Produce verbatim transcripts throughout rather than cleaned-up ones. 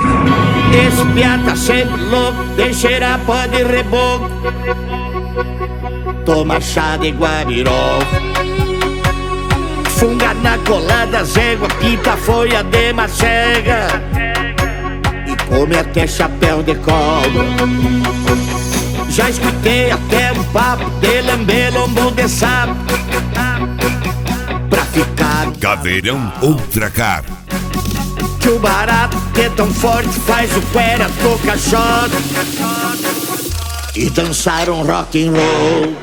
Esse piá tá sempre louco, tem cheira pó de reboco. Toma chá de guabirol, funga na colada, zégua, pinta folha de macega e come até chapéu de cobra. Já escutei até um papo de lamber lombo de sapo pra ficar Caveirão Ultra Car. que o barato que é tão forte faz o cuera tocar shot e dançar um rock and roll.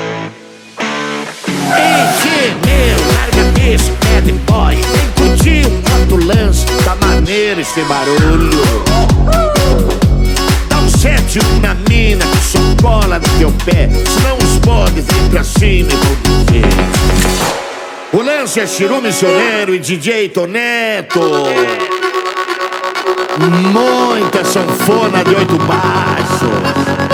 Ei, meu, larga esse bad boy, vem curtir um outro lance, tá maneiro esse barulho. Dá um sete na mina que só cola no teu pé, senão os bodes vêm pra cima e vão dizer. O lance é Chiru Missioneiro e D J Toneto. Muita sanfona de oito baixos.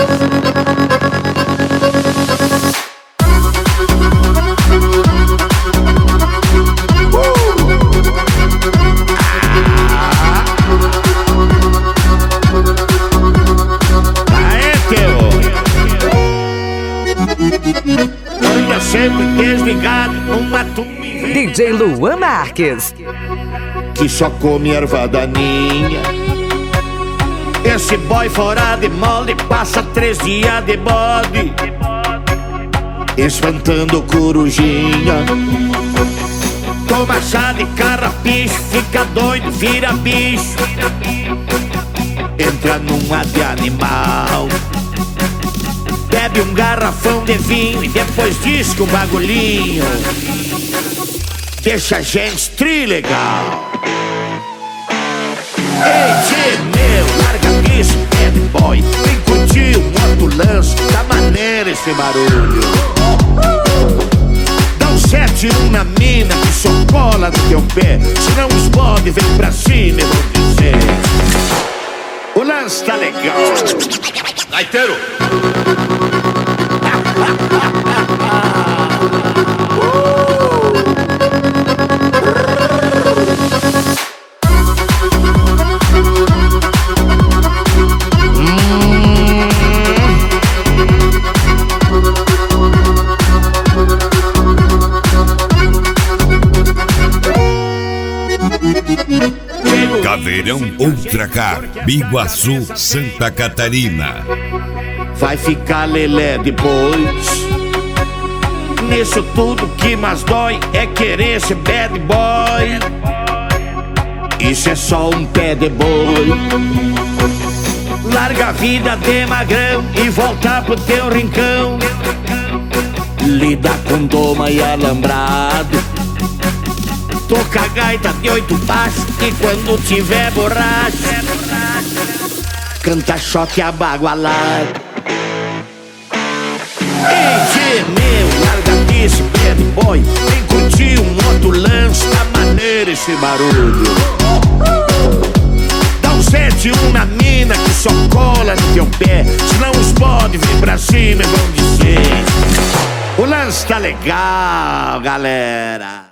Anda sempre desligado numa turma D J Luan Marques, que só come erva daninha. Esse boy fora de molde passa três dias de bode espantando corujinha. Toma chá de carrapicho, fica doido, vira bicho, entra numa de animal. Bebe um garrafão de vinho e depois diz que o bagulhinho deixa a gente trilegal. Ei, tchê, meu, larga isso, bad boy, vem curtir um outro lance, tá maneiro esse barulho. Dá um sete um na mina que só cola no teu pé, senão os bodes vem pra cima e vão dizer. O lance tá legal. Gaiteiro. Caveirão Ultra Car, Biguaçu, Santa Catarina. Vai ficar lelé depois. Nisso tudo que mais dói é querer ser bad boy. Isso é só um pé de boi. Larga a vida de magrão e volta pro teu rincão. Lida com doma e alambrado. Toca gaita de oito baixos e quando tiver borracha canta choque abagualado. Ei, meu, larga disso, bad boy, vem curtir um outro lance, tá maneiro esse barulho. Dá um sete um na mina que só cola no teu pé, senão os bodes vêm pra cima e vão dizer. O lance tá legal, galera.